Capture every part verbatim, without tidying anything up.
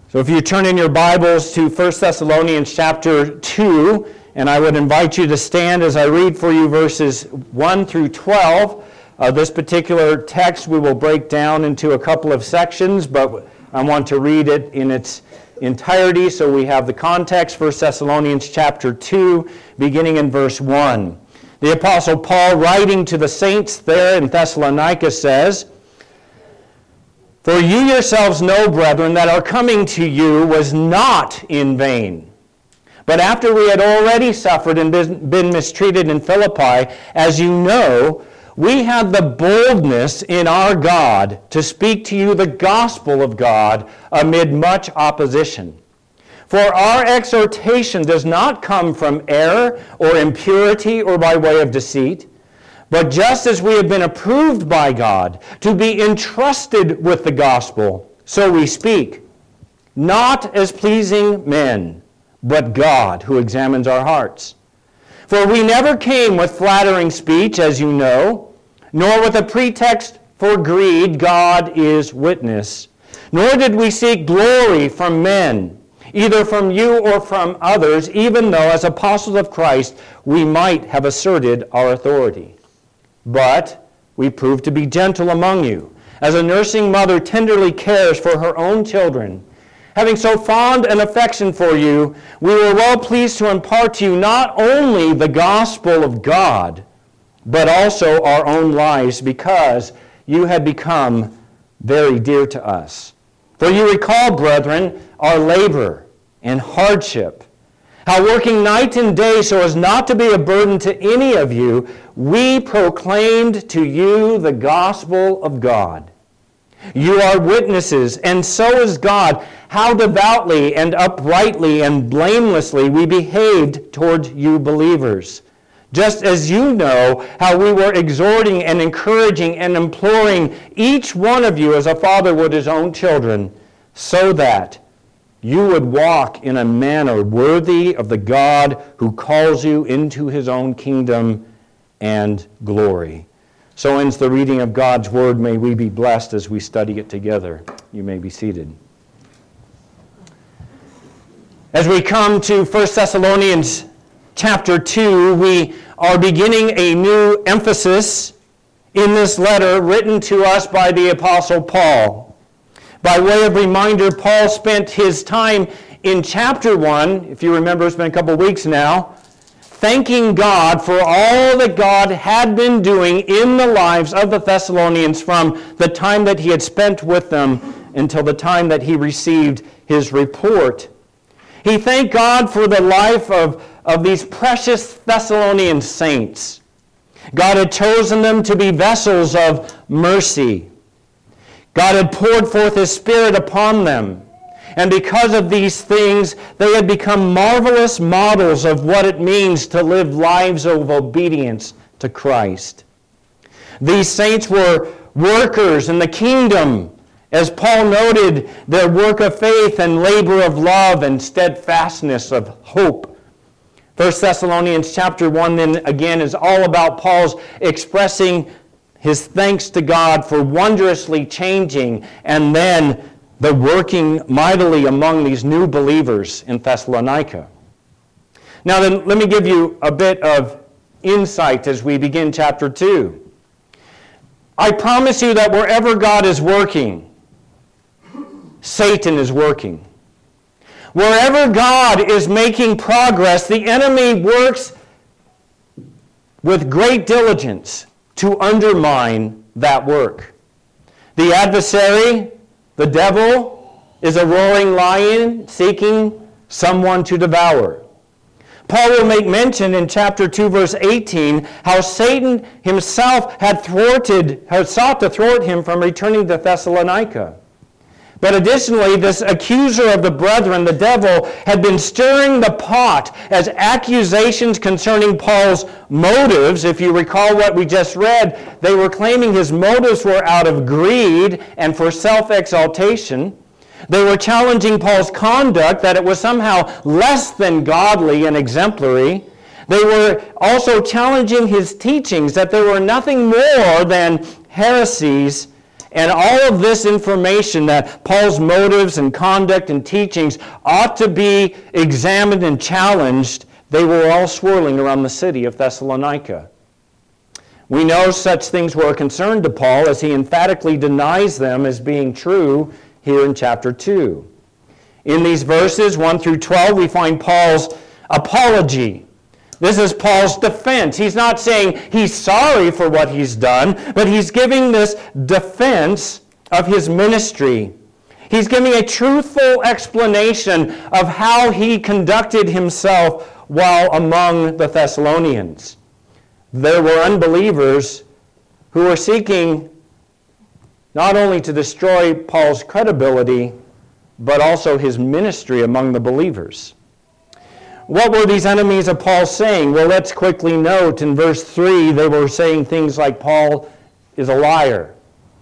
So if you turn in your Bibles to First Thessalonians chapter two, and I would invite you to stand as I read for you verses one through twelve. Uh, this particular text we will break down into a couple of sections, but I want to read it in its entirety so we have the context. First Thessalonians chapter two, beginning in verse one. The Apostle Paul, writing to the saints there in Thessalonica, says, "For you yourselves know, brethren, that our coming to you was not in vain. But after we had already suffered and been mistreated in Philippi, as you know, we had the boldness in our God to speak to you the gospel of God amid much opposition. For our exhortation does not come from error or impurity or by way of deceit, but just as we have been approved by God to be entrusted with the gospel, so we speak, not as pleasing men, but God who examines our hearts. For we never came with flattering speech, as you know, nor with a pretext for greed, God is witness. Nor did we seek glory from men, either from you or from others, even though as apostles of Christ we might have asserted our authority. But we proved to be gentle among you, as a nursing mother tenderly cares for her own children. Having so fond an affection for you, we were well pleased to impart to you not only the gospel of God, but also our own lives, because you had become very dear to us. For you recall, brethren, our labor and hardship, how working night and day so as not to be a burden to any of you, we proclaimed to you the gospel of God. You are witnesses, and so is God, how devoutly and uprightly and blamelessly we behaved toward you believers. Just as you know how we were exhorting and encouraging and imploring each one of you as a father would his own children, so that you would walk in a manner worthy of the God who calls you into his own kingdom and glory." So ends the reading of God's word. May we be blessed as we study it together. You may be seated. As we come to First Thessalonians chapter two, we are beginning a new emphasis in this letter written to us by the Apostle Paul. By way of reminder, Paul spent his time in chapter one, if you remember, it's been a couple weeks now, thanking God for all that God had been doing in the lives of the Thessalonians from the time that he had spent with them until the time that he received his report. He thanked God for the life of, of these precious Thessalonian saints. God had chosen them to be vessels of mercy. God had poured forth his Spirit upon them. And because of these things, they had become marvelous models of what it means to live lives of obedience to Christ. These saints were workers in the kingdom, as Paul noted, their work of faith and labor of love and steadfastness of hope. First Thessalonians chapter one then again is all about Paul's expressing his thanks to God for wondrously changing and then the working mightily among these new believers in Thessalonica. Now then, let me give you a bit of insight as we begin chapter two. I promise you that wherever God is working, Satan is working. Wherever God is making progress, the enemy works with great diligence to undermine that work. The adversary, the devil, is a roaring lion seeking someone to devour. Paul will make mention in chapter two, verse eighteen, how Satan himself had thwarted, had sought to thwart him from returning to Thessalonica. But additionally, this accuser of the brethren, the devil, had been stirring the pot as accusations concerning Paul's motives. If you recall what we just read, they were claiming his motives were out of greed and for self-exaltation. They were challenging Paul's conduct, that it was somehow less than godly and exemplary. They were also challenging his teachings, that they were nothing more than heresies And all of this information, that Paul's motives and conduct and teachings ought to be examined and challenged, they were all swirling around the city of Thessalonica. We know such things were a concern to Paul, as he emphatically denies them as being true here in chapter two. In these verses, one through twelve, we find Paul's apology. This is Paul's defense. He's not saying he's sorry for what he's done, but he's giving this defense of his ministry. He's giving a truthful explanation of how he conducted himself while among the Thessalonians. There were unbelievers who were seeking not only to destroy Paul's credibility, but also his ministry among the believers. What were these enemies of Paul saying? Well, let's quickly note in verse three, they were saying things like Paul is a liar.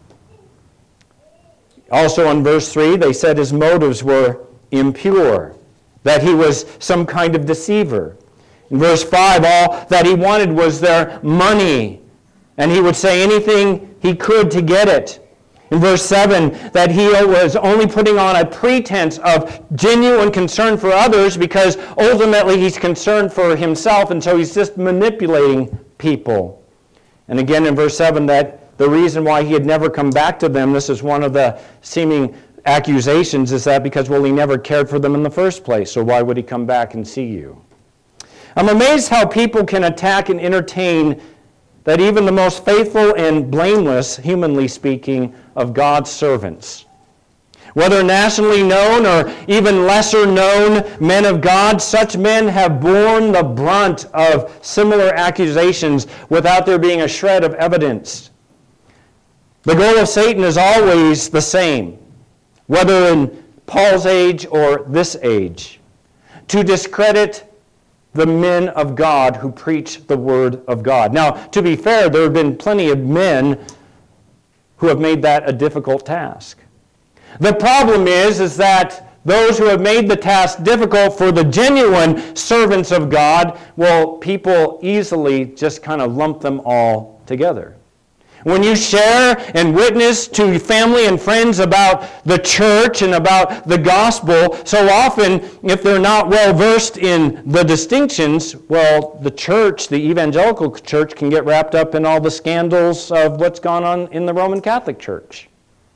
Also in verse three, they said his motives were impure, that he was some kind of deceiver. In verse five, all that he wanted was their money, and he would say anything he could to get it. In verse seven, that he was only putting on a pretense of genuine concern for others because ultimately he's concerned for himself, and so he's just manipulating people. And again in verse seven, that the reason why he had never come back to them, this is one of the seeming accusations, is that because, well, he never cared for them in the first place, so why would he come back and see you? I'm amazed how people can attack and entertain that even the most faithful and blameless, humanly speaking, of God's servants, whether nationally known or even lesser known men of God, such men have borne the brunt of similar accusations without there being a shred of evidence. The goal of Satan is always the same, whether in Paul's age or this age, to discredit the men of God who preach the Word of God. Now, to be fair, there have been plenty of men who have made that a difficult task. The problem is, is that those who have made the task difficult for the genuine servants of God, well, people easily just kind of lump them all together. When you share and witness to family and friends about the church and about the gospel, so often, if they're not well versed in the distinctions, well, the church, the evangelical church, can get wrapped up in all the scandals of what's gone on in the Roman Catholic Church.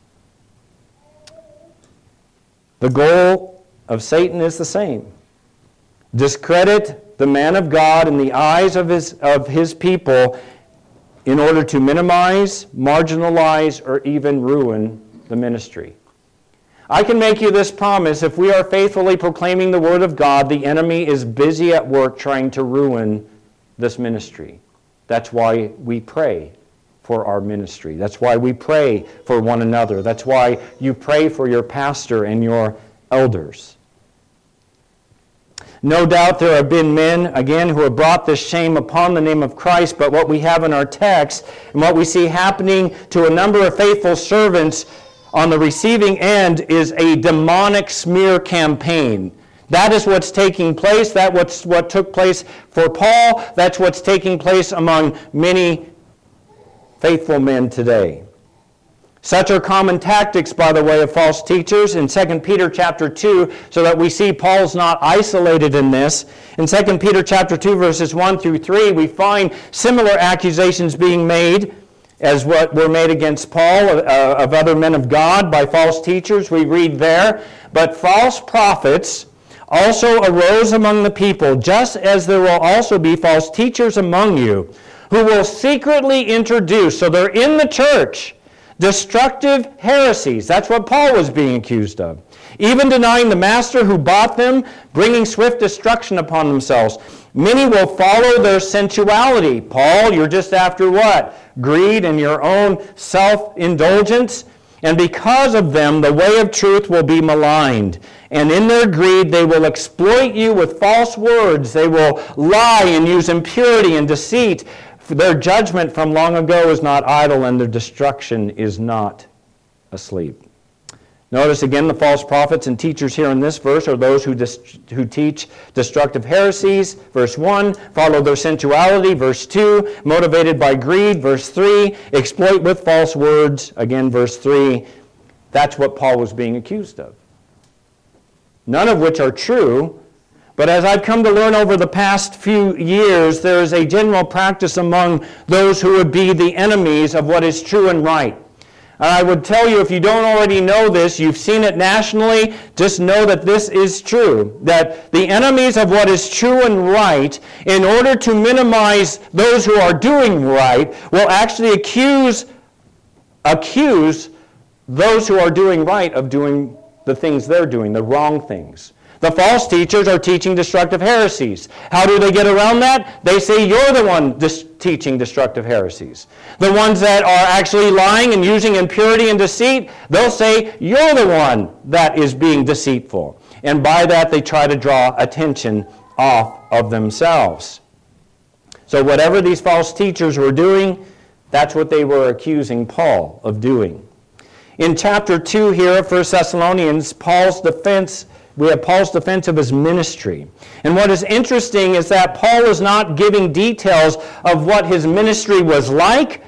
The goal of Satan is the same. Discredit the man of God in the eyes of his, of his people in order to minimize, marginalize, or even ruin the ministry. I can make you this promise: if we are faithfully proclaiming the Word of God, the enemy is busy at work trying to ruin this ministry. That's why we pray for our ministry. That's why we pray for one another. That's why you pray for your pastor and your elders. No doubt there have been men, again, who have brought this shame upon the name of Christ, but what we have in our text and what we see happening to a number of faithful servants on the receiving end is a demonic smear campaign. That is what's taking place. That's what's what took place for Paul. That's what's taking place among many faithful men today. Such are common tactics, by the way, of false teachers in Second Peter chapter two, so that we see Paul's not isolated in this. In Second Peter chapter two, verses one through three, we find similar accusations being made as what were made against Paul uh, of other men of God by false teachers. We read there, "But false prophets also arose among the people, just as there will also be false teachers among you, who will secretly introduce," so they're in the church, "destructive heresies." That's what Paul was being accused of. "Even denying the master who bought them, bringing swift destruction upon themselves. Many will follow their sensuality." Paul, you're just after what? Greed and your own self-indulgence. "And because of them, the way of truth will be maligned. And in their greed, they will exploit you with false words. They will lie and use impurity and deceit. Their judgment from long ago is not idle, and their destruction is not asleep." Notice again the false prophets and teachers here in this verse are those who, dis- who teach destructive heresies, verse one, follow their sensuality, verse two, motivated by greed, verse three, exploit with false words, again, verse three. That's what Paul was being accused of. None of which are true, but as I've come to learn over the past few years, there is a general practice among those who would be the enemies of what is true and right. And I would tell you, if you don't already know this, you've seen it nationally, just know that this is true. That the enemies of what is true and right, in order to minimize those who are doing right, will actually accuse, accuse those who are doing right of doing the things they're doing, the wrong things. The false teachers are teaching destructive heresies. How do they get around that? They say you're the one dis- teaching destructive heresies. The ones that are actually lying and using impurity and deceit, they'll say you're the one that is being deceitful. And by that they try to draw attention off of themselves. So whatever these false teachers were doing, that's what they were accusing Paul of doing. In chapter two here of First Thessalonians, Paul's defense We have Paul's defense of his ministry. And what is interesting is that Paul is not giving details of what his ministry was like.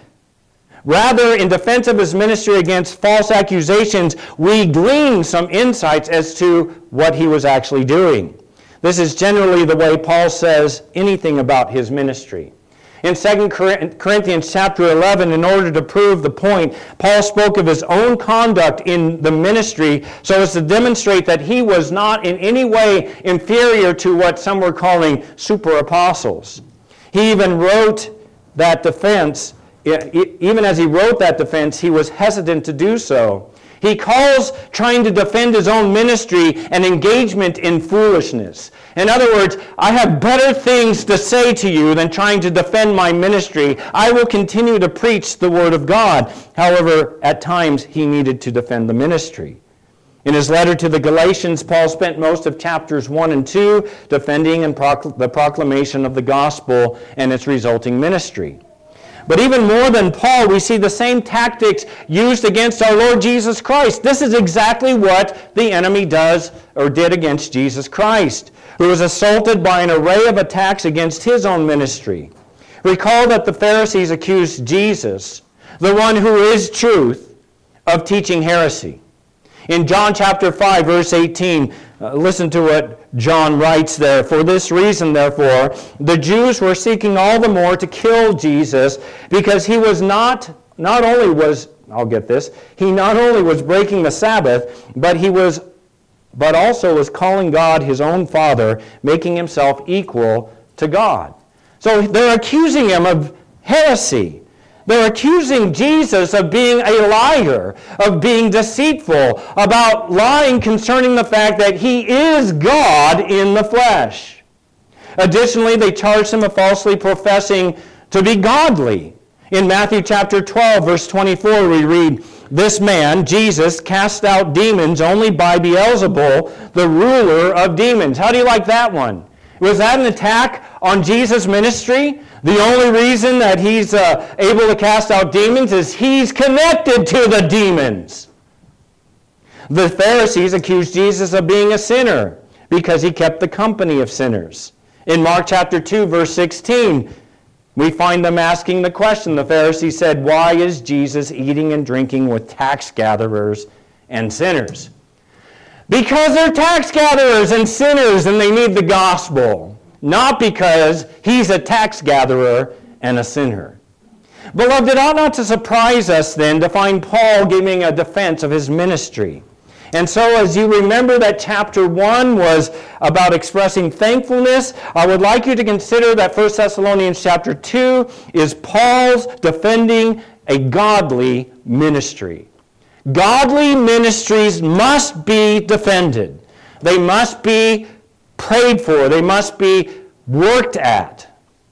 Rather, in defense of his ministry against false accusations, we glean some insights as to what he was actually doing. This is generally the way Paul says anything about his ministry. In Second Corinthians chapter eleven, in order to prove the point, Paul spoke of his own conduct in the ministry so as to demonstrate that he was not in any way inferior to what some were calling super apostles. He even wrote that defense, even as he wrote that defense, he was hesitant to do so. He calls trying to defend his own ministry an engagement in foolishness. In other words, I have better things to say to you than trying to defend my ministry. I will continue to preach the Word of God. However, at times he needed to defend the ministry. In his letter to the Galatians, Paul spent most of chapters one and two defending and procl- the proclamation of the gospel and its resulting ministry. But even more than Paul, we see the same tactics used against our Lord Jesus Christ. This is exactly what the enemy does or did against Jesus Christ, who was assaulted by an array of attacks against his own ministry. Recall that the Pharisees accused Jesus, the one who is truth, of teaching heresy. In John chapter five, verse eighteen, uh, listen to what John writes there. For this reason, therefore, the Jews were seeking all the more to kill Jesus, because he was not, not only was, I'll get this, he not only was breaking the Sabbath, but he was, but also was calling God his own Father, making himself equal to God. So they're accusing him of heresy. They're accusing Jesus of being a liar, of being deceitful, about lying concerning the fact that he is God in the flesh. Additionally, they charged him of falsely professing to be godly. In Matthew chapter twelve, verse twenty-four, we read, "This man, Jesus, cast out demons only by Beelzebul, the ruler of demons." How do you like that one? Was that an attack on Jesus' ministry? The only reason that he's uh, able to cast out demons is he's connected to the demons. The Pharisees accused Jesus of being a sinner because he kept the company of sinners. In Mark chapter two, verse sixteen, we find them asking the question. The Pharisees said, "Why is Jesus eating and drinking with tax gatherers and sinners?" Because they're tax gatherers and sinners and they need the gospel. Not because he's a tax gatherer and a sinner. Beloved, it ought not to surprise us then to find Paul giving a defense of his ministry. And so as you remember that chapter one was about expressing thankfulness, I would like you to consider that First Thessalonians chapter two is Paul's defending a godly ministry. Godly ministries must be defended. They must be prayed for. They must be worked at.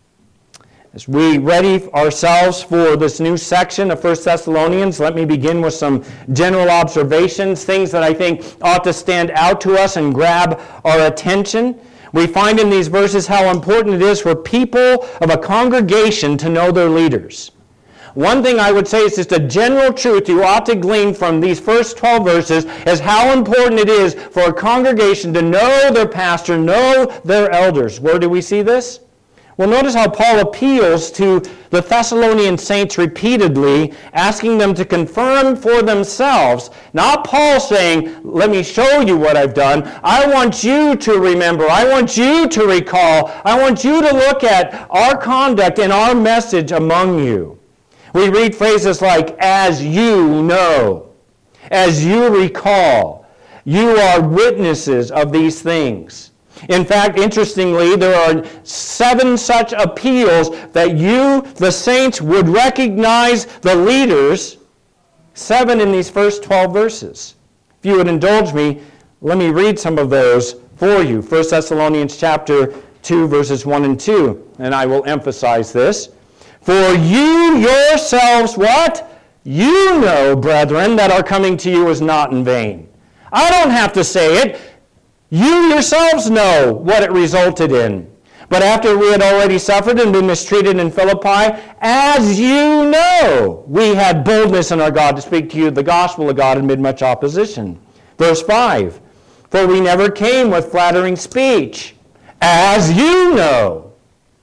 As we ready ourselves for this new section of First Thessalonians, let me begin with some general observations, things that I think ought to stand out to us and grab our attention. We find in these verses how important it is for people of a congregation to know their leaders. one thing I would say is just a general truth you ought to glean from these first twelve verses is how important it is for a congregation to know their pastor, know their elders. Where do we see this? Well, notice how Paul appeals to the Thessalonian saints repeatedly, asking them to confirm for themselves. Not Paul saying, let me show you what I've done. I want you to remember. I want you to recall. I want you to look at our conduct and our message among you. We read phrases like, as you know, as you recall. You are witnesses of these things. In fact, interestingly, there are seven such appeals that you, the saints, would recognize the leaders. Seven in these first twelve verses. If you would indulge me, let me read some of those for you. First Thessalonians chapter two, verses one and two. And I will emphasize this. For you yourselves, what? You know, brethren, that our coming to you is not in vain. I don't have to say it. You yourselves know what it resulted in. But after we had already suffered and been mistreated in Philippi, as you know, we had boldness in our God to speak to you the gospel of God amid much opposition. Verse five, for we never came with flattering speech, as you know,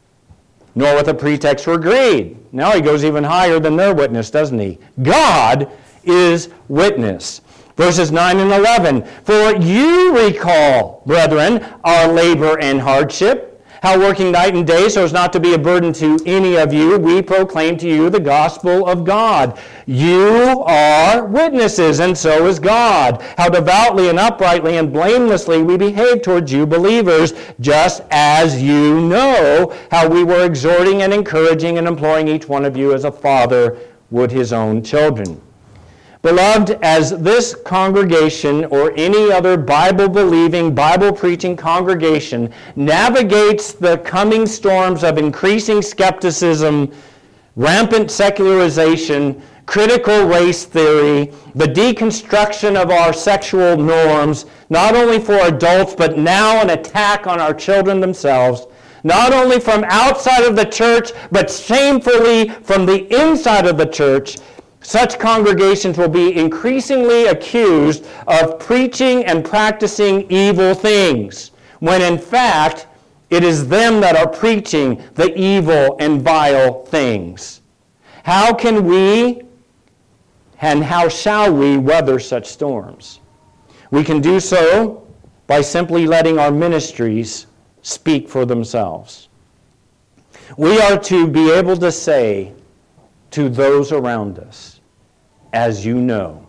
nor with a pretext for greed. Now he goes even higher than their witness, doesn't he? God is witness. Verses nine and eleven, for you recall, brethren, our labor and hardship, how working night and day so as not to be a burden to any of you, we proclaim to you the gospel of God. You are witnesses, and so is God, how devoutly and uprightly and blamelessly we behave towards you believers, just as you know how we were exhorting and encouraging and imploring each one of you as a father would his own children. Beloved, as this congregation or any other Bible-believing, Bible-preaching congregation navigates the coming storms of increasing skepticism, rampant secularization, critical race theory, the deconstruction of our sexual norms, not only for adults, but now an attack on our children themselves, not only from outside of the church, but shamefully from the inside of the church, such congregations will be increasingly accused of preaching and practicing evil things, when in fact it is them that are preaching the evil and vile things. How can we and how shall we weather such storms? We can do so by simply letting our ministries speak for themselves. We are to be able to say to those around us, as you know,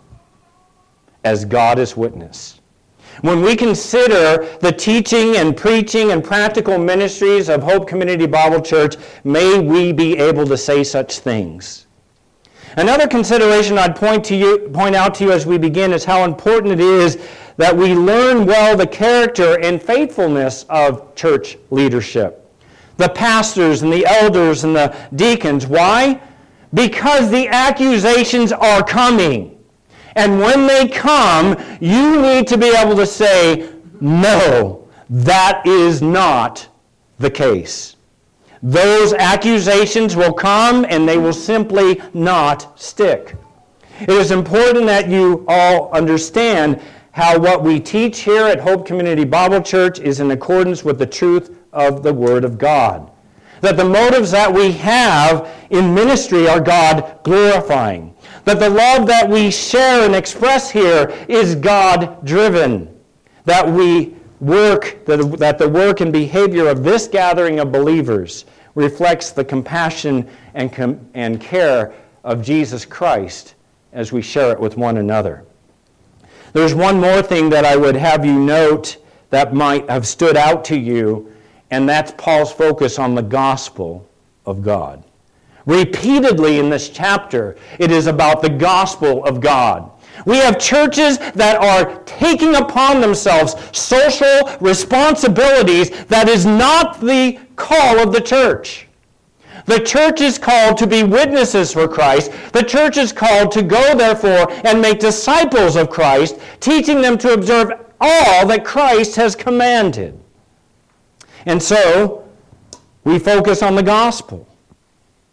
as God is witness. When we consider the teaching and preaching and practical ministries of Hope Community Bible Church, may we be able to say such things. Another consideration I'd point to you, point out to you as we begin is how important it is that we learn well the character and faithfulness of church leadership. The pastors and the elders and the deacons. Why? Because the accusations are coming. And when they come, you need to be able to say, no, that is not the case. Those accusations will come and they will simply not stick. It is important that you all understand how what we teach here at Hope Community Bible Church is in accordance with the truth of the Word of God. That the motives that we have in ministry are God glorifying. That the love that we share and express here is God driven. That we work, that, that the work and behavior of this gathering of believers reflects the compassion and, com- and care of Jesus Christ as we share it with one another. There's one more thing that I would have you note that might have stood out to you, and that's Paul's focus on the gospel of God. Repeatedly in this chapter, it is about the gospel of God. We have churches that are taking upon themselves social responsibilities that is not the call of the church. The church is called to be witnesses for Christ. The church is called to go, therefore, and make disciples of Christ, teaching them to observe all that Christ has commanded. And so, we focus on the gospel.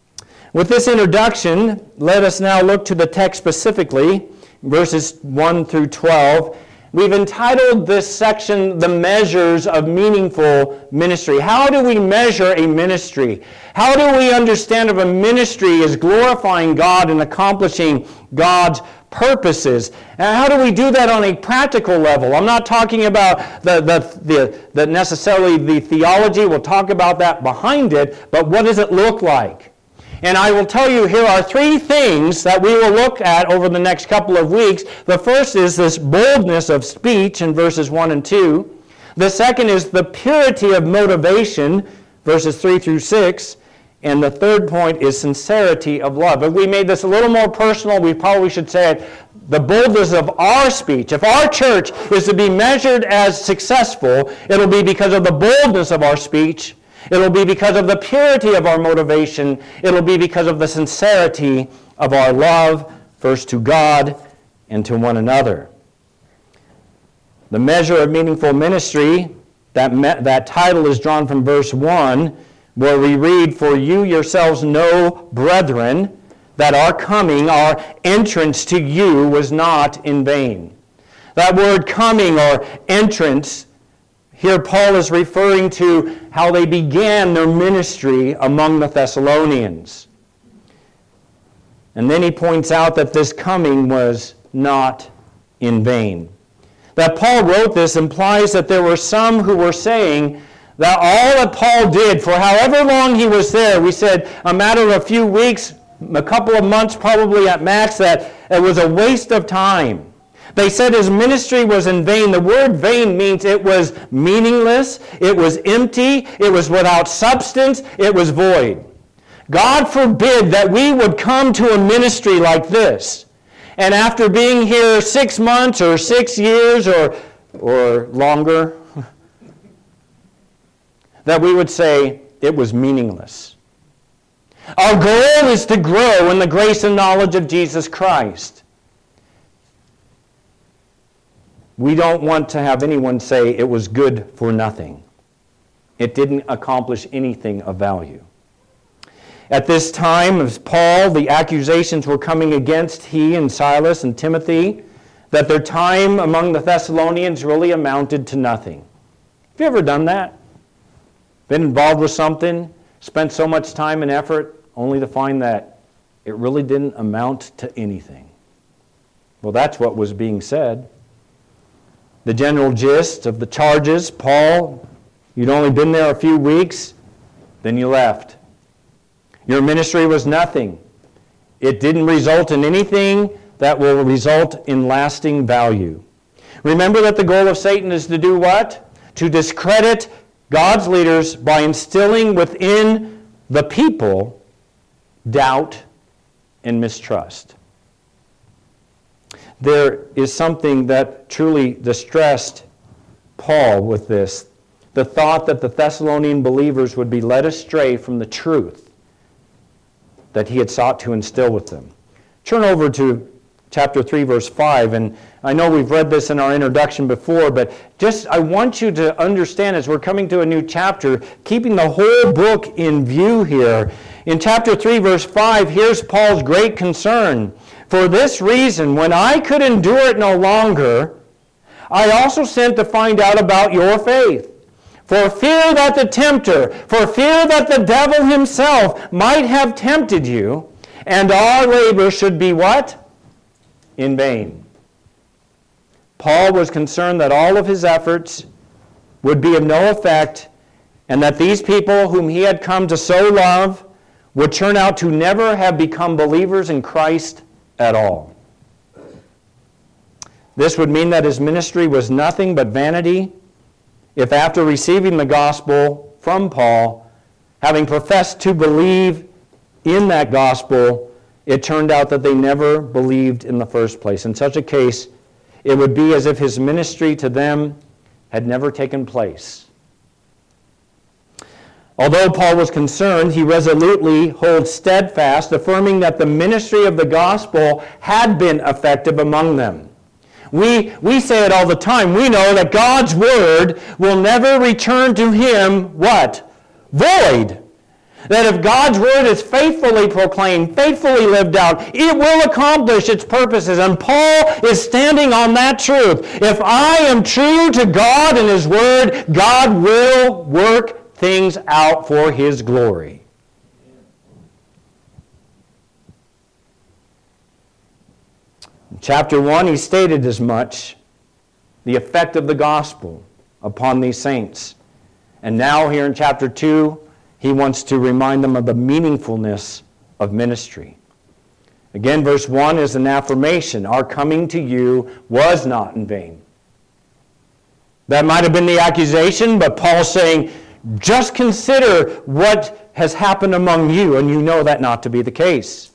With this introduction, let us now look to the text specifically, verses one through twelve. We've entitled this section, The Measures of Meaningful Ministry. How do we measure a ministry? How do we understand if a ministry is glorifying God and accomplishing God's purposes? And how do we do that on a practical level? I'm not talking about the, the, the, the necessarily the theology. We'll talk about that behind it, but what does it look like? And I will tell you, here are three things that we will look at over the next couple of weeks. The first is this boldness of speech in verses one and two. The second is the purity of motivation, verses three through six. And the third point is sincerity of love. If we made this a little more personal, we probably should say it, the boldness of our speech. If our church is to be measured as successful, it'll be because of the boldness of our speech. It'll be because of the purity of our motivation. It'll be because of the sincerity of our love, first to God and to one another. The measure of meaningful ministry, that, me- that title is drawn from verse one, where we read, "For you yourselves know, brethren, that our coming, our entrance to you was not in vain." That word coming or entrance, here Paul is referring to how they began their ministry among the Thessalonians. And then he points out that this coming was not in vain. That Paul wrote this implies that there were some who were saying that all that Paul did for however long he was there, we said a matter of a few weeks, a couple of months probably at max, that it was a waste of time. They said his ministry was in vain. The word vain means it was meaningless, it was empty, it was without substance, it was void. God forbid that we would come to a ministry like this, and after being here six months or six years or, or longer, that we would say it was meaningless. Our goal is to grow in the grace and knowledge of Jesus Christ. We don't want to have anyone say it was good for nothing. It didn't accomplish anything of value. At this time, as Paul, the accusations were coming against he and Silas and Timothy, that their time among the Thessalonians really amounted to nothing. Have you ever done that? Been involved with something, spent so much time and effort, only to find that it really didn't amount to anything? Well, that's what was being said. The general gist of the charges, Paul, you'd only been there a few weeks, then you left. Your ministry was nothing. It didn't result in anything that will result in lasting value. Remember that the goal of Satan is to do what? To discredit God's leaders by instilling within the people doubt and mistrust. There is something that truly distressed Paul with this, the thought that the Thessalonian believers would be led astray from the truth that he had sought to instill with them. Turn over to chapter three, verse five, and I know we've read this in our introduction before, but just I want you to understand as we're coming to a new chapter, keeping the whole book in view here. In chapter three, verse five, here's Paul's great concern. "For this reason, when I could endure it no longer, I also sent to find out about your faith. For fear that the tempter, for fear that the devil himself might have tempted you, and our labor should be" what? In vain. Paul was concerned that all of his efforts would be of no effect, and that these people whom he had come to so love would turn out to never have become believers in Christ at all. This would mean that his ministry was nothing but vanity if after receiving the gospel from Paul, having professed to believe in that gospel, it turned out that they never believed in the first place. In such a case, it would be as if his ministry to them had never taken place. Although Paul was concerned, he resolutely holds steadfast, affirming that the ministry of the gospel had been effective among them. We, we say it all the time. We know that God's word will never return to him, what? Void. That if God's word is faithfully proclaimed, faithfully lived out, it will accomplish its purposes. And Paul is standing on that truth. If I am true to God and his word, God will work things out for his glory. In chapter one, he stated as much, the effect of the gospel upon these saints. And now here in chapter two, he wants to remind them of the meaningfulness of ministry. Again, verse one is an affirmation. Our coming to you was not in vain. That might have been the accusation, but Paul's saying, just consider what has happened among you, and you know that not to be the case.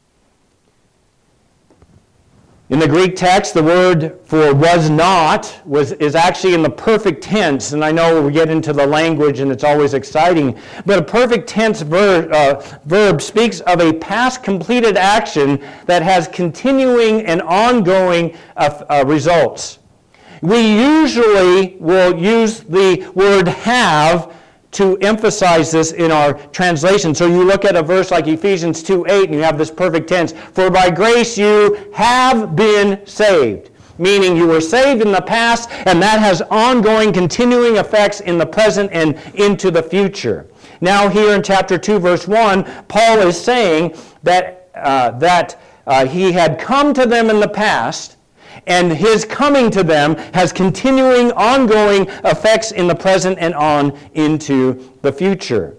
In the Greek text, the word for was not was, is actually in the perfect tense, and I know we get into the language and it's always exciting, but a perfect tense ver, uh, verb speaks of a past completed action that has continuing and ongoing uh, uh, results. We usually will use the word have to emphasize this in our translation. So you look at a verse like Ephesians two eight, and you have this perfect tense. For by grace you have been saved. Meaning you were saved in the past, and that has ongoing, continuing effects in the present and into the future. Now here in chapter two, verse one, Paul is saying that, uh, that uh, he had come to them in the past, and his coming to them has continuing, ongoing effects in the present and on into the future.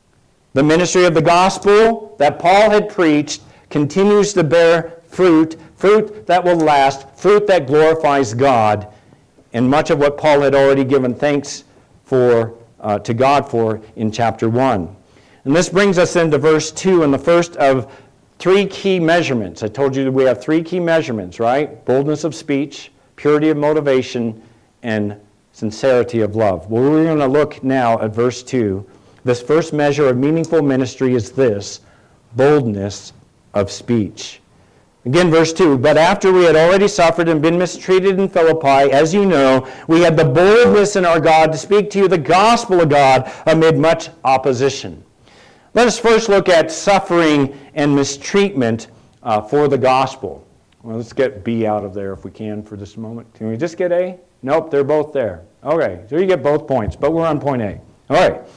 The ministry of the gospel that Paul had preached continues to bear fruit, fruit that will last, fruit that glorifies God, and much of what Paul had already given thanks for uh, to God for in chapter one. And this brings us into verse two, and the first of three key measurements. I told you that we have three key measurements, right? Boldness of speech, purity of motivation, and sincerity of love. Well, we're going to look now at verse two. This first measure of meaningful ministry is this, boldness of speech. Again, verse two, but after we had already suffered and been mistreated in Philippi, as you know, we had the boldness in our God to speak to you the gospel of God amid much opposition. Let us first look at suffering and mistreatment uh, for the gospel. Well, let's get B out of there if we can for this moment. Can we just get A? Nope, they're both there. Okay, so you get both points, but we're on point A. All right.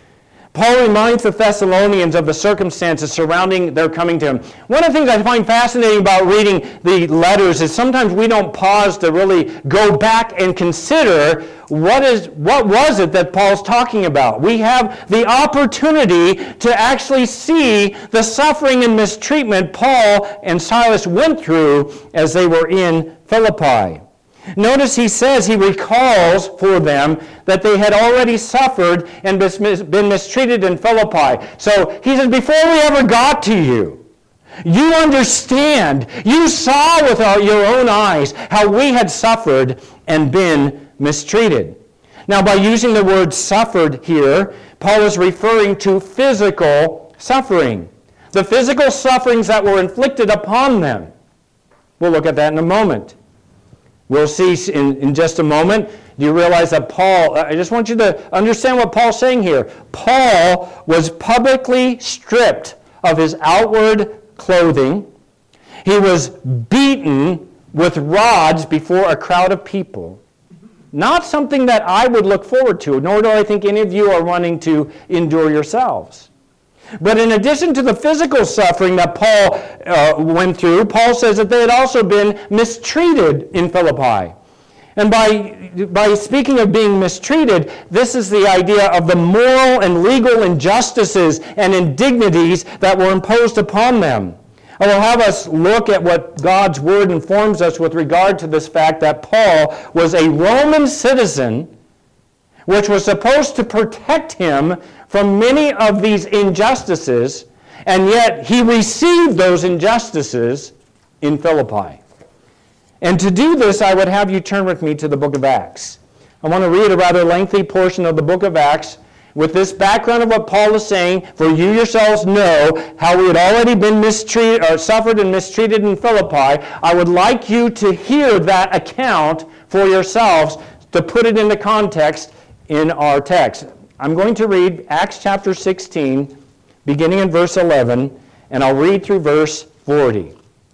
Paul reminds the Thessalonians of the circumstances surrounding their coming to him. One of the things I find fascinating about reading the letters is sometimes we don't pause to really go back and consider what is what was it that Paul's talking about. We have the opportunity to actually see the suffering and mistreatment Paul and Silas went through as they were in Philippi. Notice he says, he recalls for them that they had already suffered and been mistreated in Philippi. So he says, before we ever got to you, you understand, you saw with our, your own eyes how we had suffered and been mistreated. Now, by using the word suffered here, Paul is referring to physical suffering. The physical sufferings that were inflicted upon them. We'll look at that in a moment. We'll see in, in just a moment. Do you realize that Paul, I just want you to understand what Paul's saying here. Paul was publicly stripped of his outward clothing. He was beaten with rods before a crowd of people. Not something that I would look forward to, nor do I think any of you are wanting to endure yourselves. But in addition to the physical suffering that Paul uh, went through, Paul says that they had also been mistreated in Philippi. And by, by speaking of being mistreated, this is the idea of the moral and legal injustices and indignities that were imposed upon them. I will have us look at what God's Word informs us with regard to this fact that Paul was a Roman citizen, which was supposed to protect him from many of these injustices, and yet he received those injustices in Philippi. And to do this, I would have you turn with me to the book of Acts. I want to read a rather lengthy portion of the book of Acts with this background of what Paul is saying, for you yourselves know how we had already been mistreated or suffered and mistreated in Philippi. I would like you to hear that account for yourselves to put it into context in our text. I'm going to read Acts chapter sixteen, beginning in verse eleven, and I'll read through verse forty.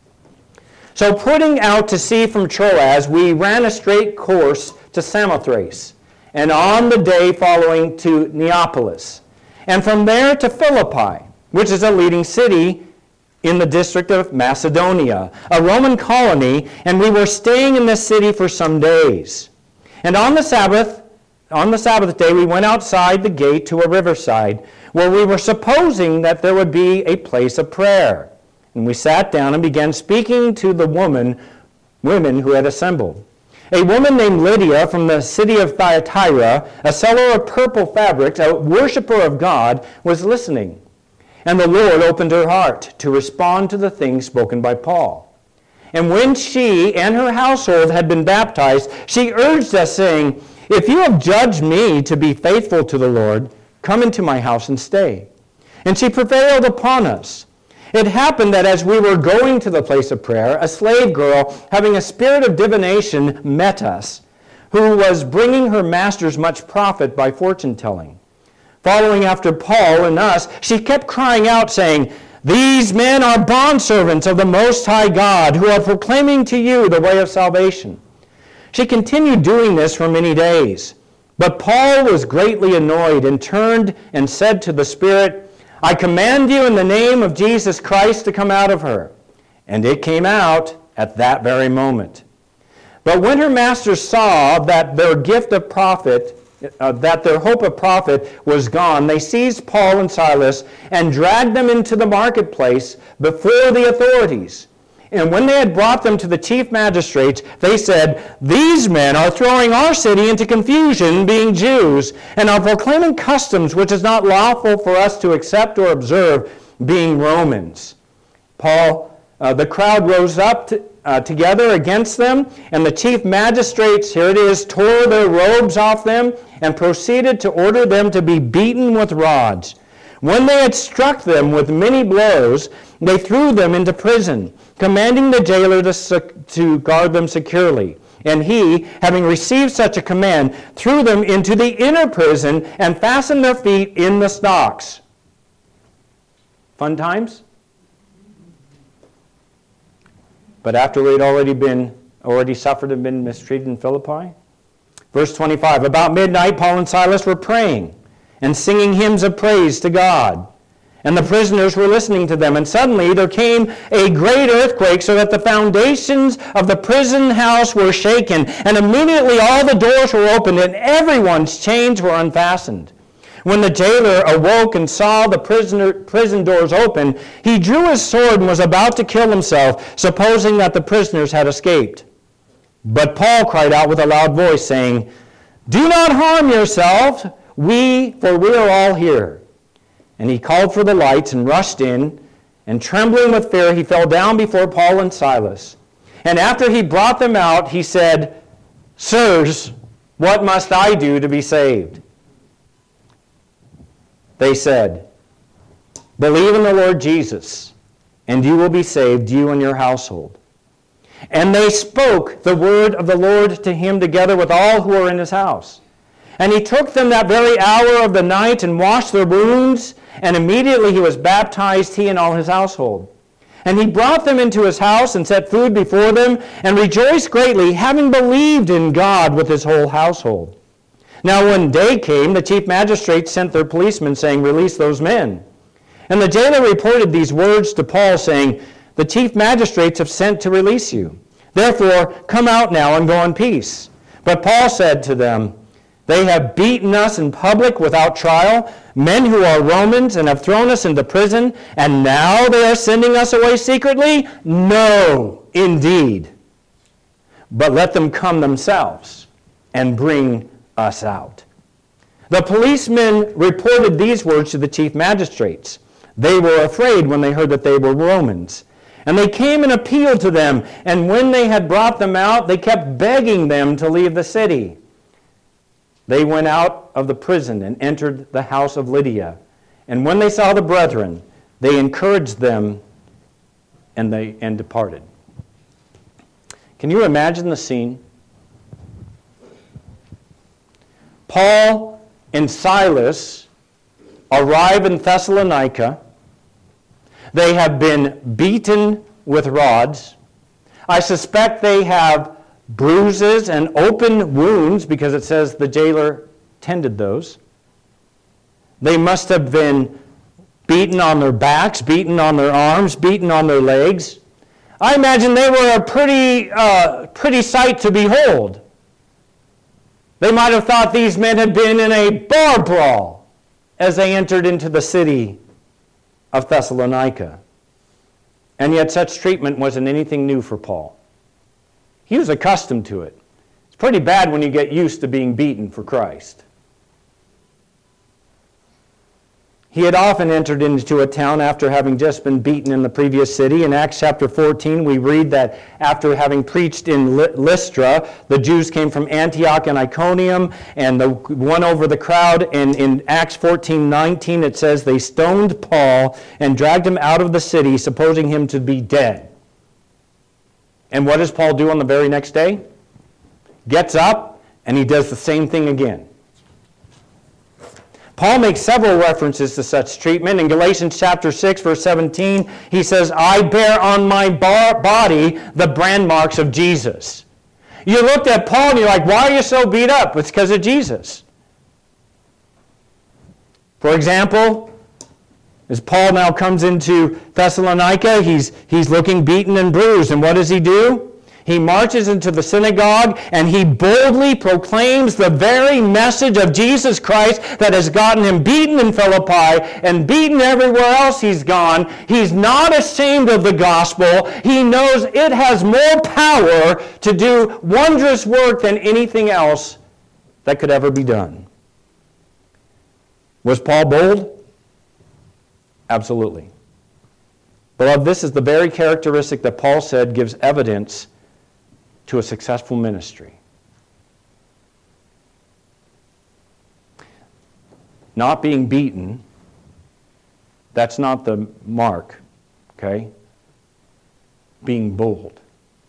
So putting out to sea from Troas, we ran a straight course to Samothrace, and on the day following to Neapolis, and from there to Philippi, which is a leading city in the district of Macedonia, a Roman colony, and we were staying in this city for some days. And on the Sabbath, on the Sabbath day, we went outside the gate to a riverside, where we were supposing that there would be a place of prayer. And we sat down and began speaking to the woman, women who had assembled. A woman named Lydia from the city of Thyatira, a seller of purple fabrics, a worshiper of God, was listening. And the Lord opened her heart to respond to the things spoken by Paul. And when she and her household had been baptized, she urged us, saying, "If you have judged me to be faithful to the Lord, come into my house and stay." And she prevailed upon us. It happened that as we were going to the place of prayer, a slave girl, having a spirit of divination, met us, who was bringing her masters much profit by fortune-telling. Following after Paul and us, she kept crying out, saying, "These men are bondservants of the Most High God, who are proclaiming to you the way of salvation." She continued doing this for many days. But Paul was greatly annoyed and turned and said to the Spirit, "I command you in the name of Jesus Christ to come out of her." And it came out at that very moment. But when her masters saw that their gift of profit, uh, that their hope of profit was gone, they seized Paul and Silas and dragged them into the marketplace before the authorities. And when they had brought them to the chief magistrates, they said, "These men are throwing our city into confusion, being Jews, and are proclaiming customs which is not lawful for us to accept or observe, being Romans." Paul, uh, the crowd rose up to, uh, together against them, and the chief magistrates, here it is, tore their robes off them and proceeded to order them to be beaten with rods. When they had struck them with many blows, they threw them into prison, commanding the jailer to, to guard them securely. And he, having received such a command, threw them into the inner prison and fastened their feet in the stocks. Fun times? But after we had already been, already suffered and been mistreated in Philippi? Verse twenty-five, about midnight, Paul and Silas were praying and singing hymns of praise to God. And the prisoners were listening to them. And suddenly there came a great earthquake, so that the foundations of the prison house were shaken. And immediately all the doors were opened, and everyone's chains were unfastened. When the jailer awoke and saw the prisoner, prison doors open, he drew his sword and was about to kill himself, supposing that the prisoners had escaped. But Paul cried out with a loud voice, saying, "Do not harm yourselves, we, for we are all here." And he called for the lights and rushed in, and trembling with fear, he fell down before Paul and Silas. And after he brought them out, he said, "Sirs, what must I do to be saved?" They said, "Believe in the Lord Jesus, and you will be saved, you and your household." And they spoke the word of the Lord to him together with all who were in his house. And he took them that very hour of the night and washed their wounds, and immediately he was baptized, he and all his household. And he brought them into his house and set food before them, and rejoiced greatly, having believed in God with his whole household. Now when day came, the chief magistrates sent their policemen, saying, "Release those men." And the jailer reported these words to Paul, saying, "The chief magistrates have sent to release you. Therefore, come out now and go in peace." But Paul said to them, "They have beaten us in public without trial, men who are Romans, and have thrown us into prison, and now they are sending us away secretly? No, indeed. But let them come themselves and bring us out." The policemen reported these words to the chief magistrates. They were afraid when they heard that they were Romans. And they came and appealed to them, and when they had brought them out, they kept begging them to leave the city. They went out of the prison and entered the house of Lydia. And when they saw the brethren, they encouraged them and they and departed. Can you imagine the scene? Paul and Silas arrive in Thessalonica, They have been beaten with rods. I suspect they have bruises and open wounds because it says the jailer tended those. They must have been beaten on their backs, beaten on their arms, beaten on their legs. I imagine they were a pretty, uh, pretty sight to behold. They might have thought these men had been in a bar brawl as they entered into the city of Thessalonica. And yet such treatment wasn't anything new for Paul. He was accustomed to it. It's pretty bad when you get used to being beaten for Christ. He had often entered into a town after having just been beaten in the previous city. In Acts chapter fourteen, we read that after having preached in Lystra, the Jews came from Antioch and Iconium and the, won over the crowd. And in Acts fourteen nineteen, it says they stoned Paul and dragged him out of the city, supposing him to be dead. And what does Paul do on the very next day? Gets up and he does the same thing again. Paul makes several references to such treatment. In Galatians chapter six, verse seventeen, he says, I bear on my bar- body the brand marks of Jesus. You looked at Paul and you're like, why are you so beat up? It's because of Jesus. For example, as Paul now comes into Thessalonica, he's, he's looking beaten and bruised. And what does he do? He marches into the synagogue and he boldly proclaims the very message of Jesus Christ that has gotten him beaten in Philippi and beaten everywhere else he's gone. He's not ashamed of the gospel. He knows it has more power to do wondrous work than anything else that could ever be done. Was Paul bold? Absolutely. Beloved, this is the very characteristic that Paul said gives evidence to a successful ministry. Not being beaten, that's not the mark, okay? Being bold.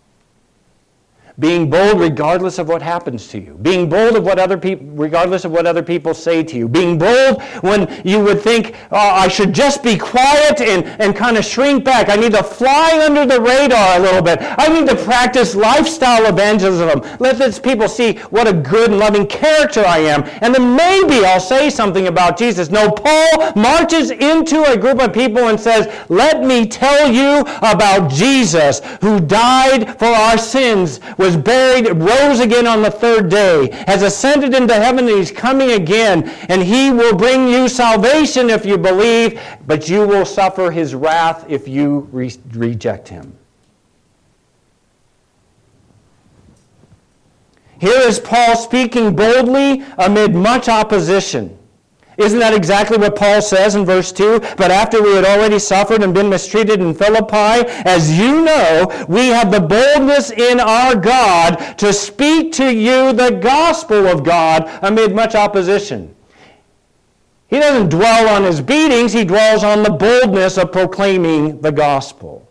Being bold regardless of what happens to you. Being bold of what other people, regardless of what other people say to you. Being bold when you would think, oh, I should just be quiet and, and kind of shrink back. I need to fly under the radar a little bit. I need to practice lifestyle evangelism. Let these people see what a good and loving character I am. And then maybe I'll say something about Jesus. No, Paul marches into a group of people and says, let me tell you about Jesus who died for our sins, was buried, rose again on the third day, has ascended into heaven, and he's coming again, and he will bring you salvation if you believe, but you will suffer his wrath if you re- reject him. Here is Paul speaking boldly amid much opposition. Isn't that exactly what Paul says in verse two? But after we had already suffered and been mistreated in Philippi, as you know, we have the boldness in our God to speak to you the gospel of God amid much opposition. He doesn't dwell on his beatings, he dwells on the boldness of proclaiming the gospel.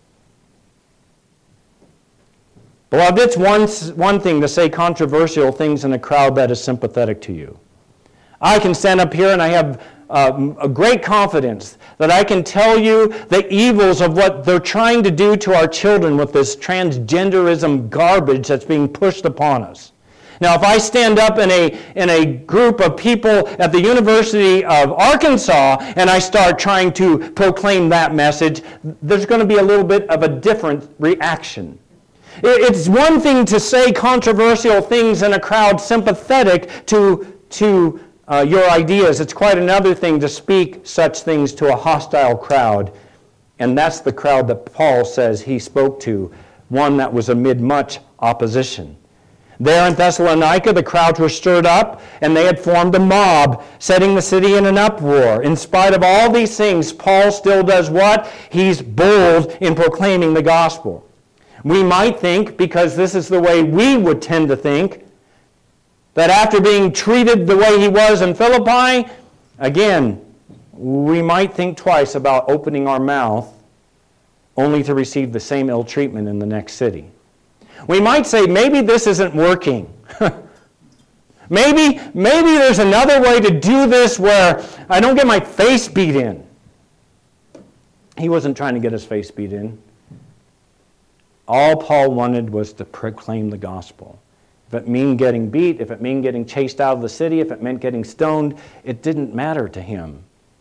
Beloved, it's one, one thing to say controversial things in a crowd that is sympathetic to you. I can stand up here and I have uh, a great confidence that I can tell you the evils of what they're trying to do to our children with this transgenderism garbage that's being pushed upon us. Now, if I stand up in a, in a group of people at the University of Arkansas and I start trying to proclaim that message, there's going to be a little bit of a different reaction. It's one thing to say controversial things in a crowd sympathetic to, to Uh, your ideas. It's quite another thing to speak such things to a hostile crowd. And that's the crowd that Paul says he spoke to, one that was amid much opposition. There in Thessalonica, the crowds were stirred up, and they had formed a mob, setting the city in an uproar. In spite of all these things, Paul still does what? He's bold in proclaiming the gospel. We might think, because this is the way we would tend to think, that after being treated the way he was in Philippi, again, we might think twice about opening our mouth only to receive the same ill treatment in the next city. We might say, maybe this isn't working. maybe, maybe there's another way to do this where I don't get my face beat in. He wasn't trying to get his face beat in. All Paul wanted was to proclaim the gospel. If it meant getting beat, if it meant getting chased out of the city, if it meant getting stoned, it didn't matter to him.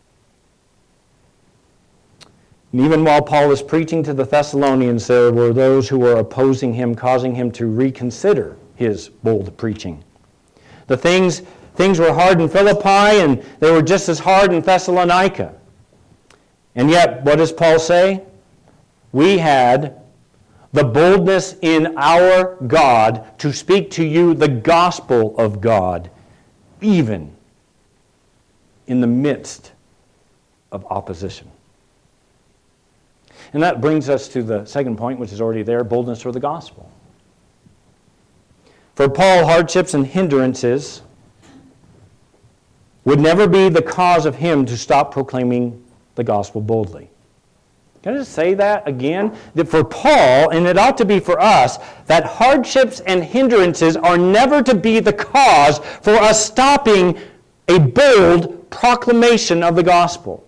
And even while Paul was preaching to the Thessalonians, there were those who were opposing him, causing him to reconsider his bold preaching. The things, things were hard in Philippi, and they were just as hard in Thessalonica. And yet, what does Paul say? We had the boldness in our God to speak to you the gospel of God, even in the midst of opposition. And that brings us to the second point, which is already there, boldness for the gospel. For Paul, hardships and hindrances would never be the cause of him to stop proclaiming the gospel boldly. Can I just say that again? That for Paul, and it ought to be for us, that hardships and hindrances are never to be the cause for us stopping a bold proclamation of the gospel.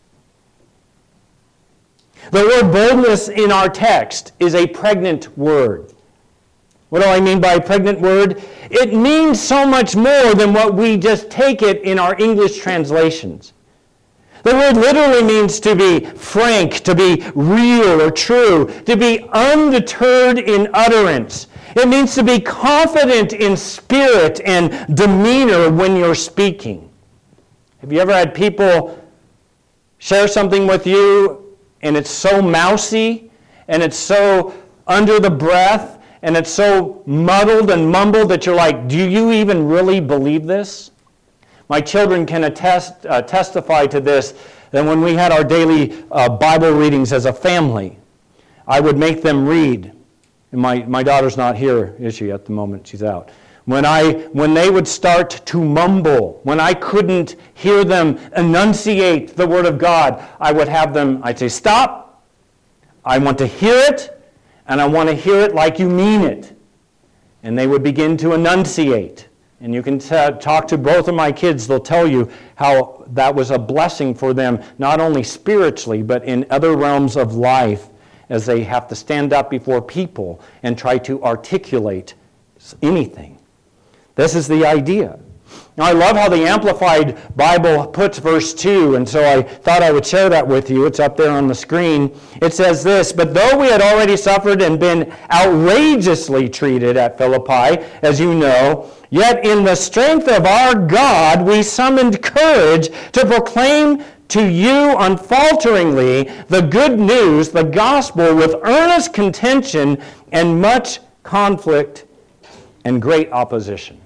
The word boldness in our text is a pregnant word. What do I mean by a pregnant word? It means so much more than what we just take it in our English translations. The word literally means to be frank, to be real or true, to be undeterred in utterance. It means to be confident in spirit and demeanor when you're speaking. Have you ever had people share something with you and it's so mousy and it's so under the breath and it's so muddled and mumbled that you're like, do you even really believe this? My children can attest, uh, testify to this, that when we had our daily uh, Bible readings as a family, I would make them read. And my, my daughter's not here, is she, at the moment? She's out. When I when they would start to mumble, when I couldn't hear them enunciate the Word of God, I would have them, I'd say, stop. I want to hear it, and I want to hear it like you mean it. And they would begin to enunciate. And you can t- talk to both of my kids. They'll tell you how that was a blessing for them, not only spiritually, but in other realms of life, as they have to stand up before people and try to articulate anything. This is the idea. Now, I love how the Amplified Bible puts verse two, and so I thought I would share that with you. It's up there on the screen. It says this, "But though we had already suffered and been outrageously treated at Philippi, as you know, yet in the strength of our God we summoned courage to proclaim to you unfalteringly the good news, the gospel, with earnest contention and much conflict and great opposition."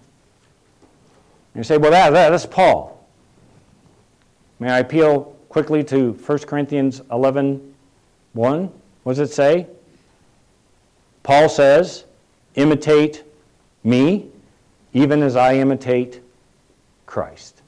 You say, well, that, that, that's Paul. May I appeal quickly to First Corinthians eleven one? What does it say? Paul says, imitate me, even as I imitate Christ.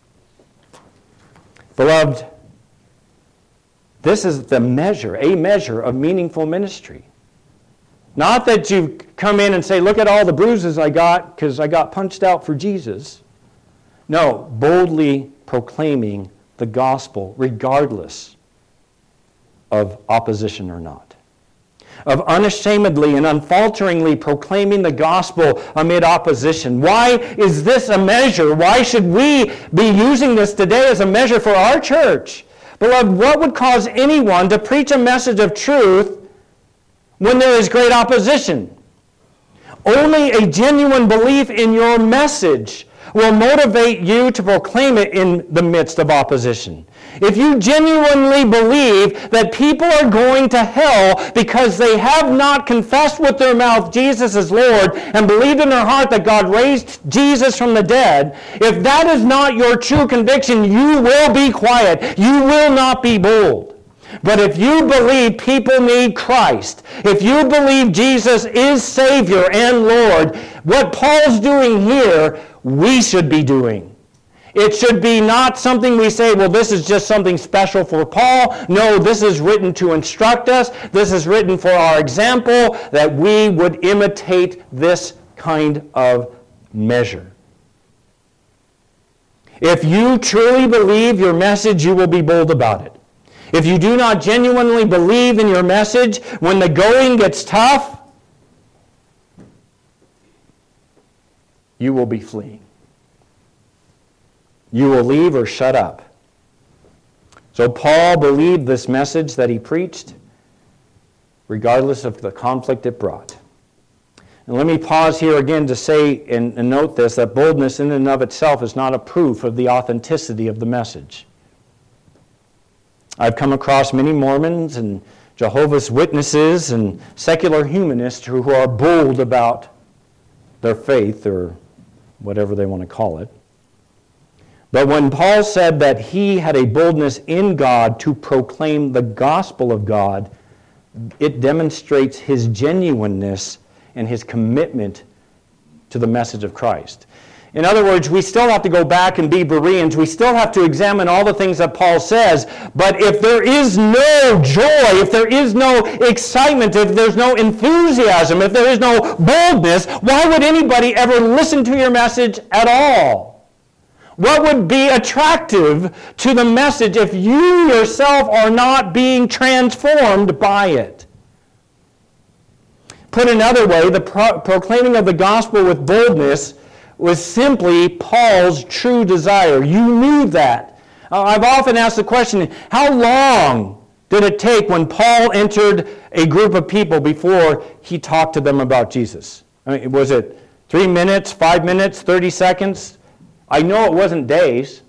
Beloved, this is the measure, a measure of meaningful ministry. Not that you come in and say, look at all the bruises I got because I got punched out for Jesus. No, boldly proclaiming the gospel regardless of opposition or not. Of unashamedly and unfalteringly proclaiming the gospel amid opposition. Why is this a measure? Why should we be using this today as a measure for our church? Beloved, what would cause anyone to preach a message of truth when there is great opposition? Only a genuine belief in your message will motivate you to proclaim it in the midst of opposition. If you genuinely believe that people are going to hell because they have not confessed with their mouth Jesus is Lord and believed in their heart that God raised Jesus from the dead, if that is not your true conviction, you will be quiet. You will not be bold. But if you believe people need Christ, if you believe Jesus is Savior and Lord, what Paul's doing here, we should be doing. It should be not something we say, well, this is just something special for Paul. No, this is written to instruct us. This is written for our example, that we would imitate this kind of measure. If you truly believe your message, you will be bold about it. if you do not genuinely believe in your message, when the going gets tough, you will be fleeing. You will leave or shut up. So Paul believed this message that he preached, regardless of the conflict it brought. And let me pause here again to say and, and note this, that boldness in and of itself is not a proof of the authenticity of the message. I've come across many Mormons and Jehovah's Witnesses and secular humanists who are bold about their faith, or whatever they want to call it. But when Paul said that he had a boldness in God to proclaim the gospel of God, it demonstrates his genuineness and his commitment to the message of Christ. In other words, we still have to go back and be Bereans. We still have to examine all the things that Paul says. But if there is no joy, if there is no excitement, if there's no enthusiasm, if there is no boldness, why would anybody ever listen to your message at all? What would be attractive to the message if you yourself are not being transformed by it? Put another way, the pro- proclaiming of the gospel with boldness was simply Paul's true desire. You knew that. Uh, I've often asked the question, how long did it take when Paul entered a group of people before he talked to them about Jesus? I mean, was it three minutes, five minutes, thirty seconds? I know it wasn't days.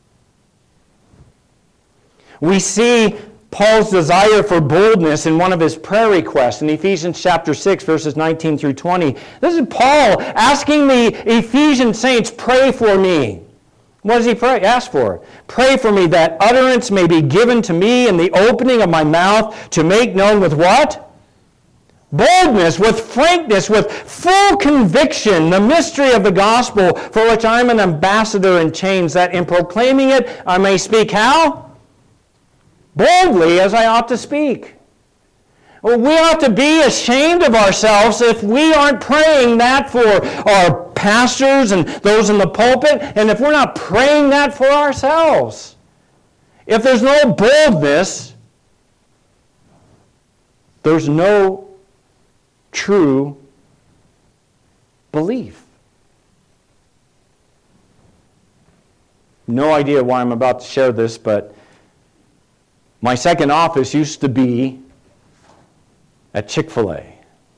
We see Paul's desire for boldness in one of his prayer requests in Ephesians chapter six, verses nineteen through twenty. This is Paul asking the Ephesian saints, pray for me. What does he pray? Ask for? Pray for me that utterance may be given to me in the opening of my mouth to make known with what? Boldness, with frankness, with full conviction, the mystery of the gospel for which I'm an ambassador in chains, that in proclaiming it I may speak how? Boldly as I ought to speak. Well, we ought to be ashamed of ourselves if we aren't praying that for our pastors and those in the pulpit, and if we're not praying that for ourselves. If there's no boldness, there's no true belief. No idea why I'm about to share this, but my second office used to be at Chick-fil-A.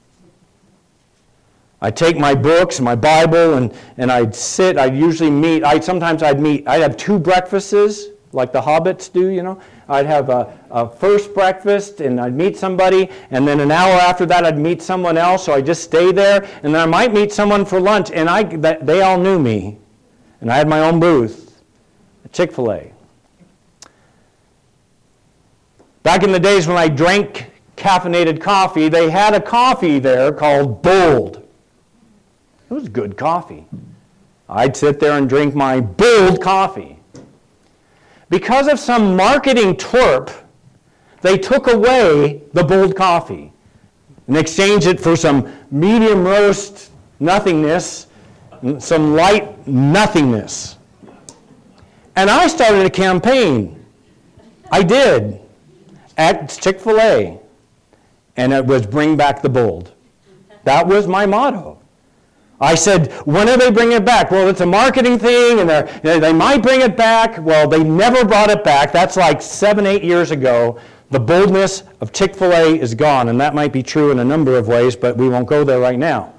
I'd take my books, my Bible, and, and I'd sit, I'd usually meet, I'd, sometimes I'd meet, I'd have two breakfasts, like the hobbits do, you know. I'd have a, a first breakfast, and I'd meet somebody, and then an hour after that I'd meet someone else, so I'd just stay there, and then I might meet someone for lunch, and I, they all knew me, and I had my own booth at Chick-fil-A. Back in the days when I drank caffeinated coffee, they had a coffee there called Bold. It was good coffee. I'd sit there and drink my Bold coffee. Because of some marketing twerp, they took away the Bold coffee and exchanged it for some medium roast nothingness, some light nothingness. And I started a campaign. I did. At Chick-fil-A. And it was bring back the Bold. That was my motto. I said, when are they bringing it back? Well, it's a marketing thing, and they might bring it back. Well, they never brought it back. That's like seven, eight years ago. The boldness of Chick-fil-A is gone, and that might be true in a number of ways, but we won't go there right now.